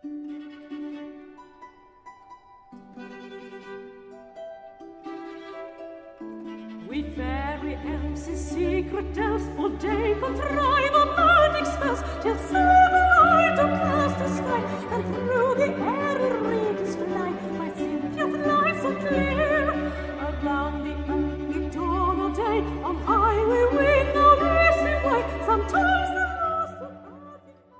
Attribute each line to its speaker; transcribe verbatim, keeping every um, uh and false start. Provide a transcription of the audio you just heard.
Speaker 1: We fairy elves in secret dells all day contrive a magic spells till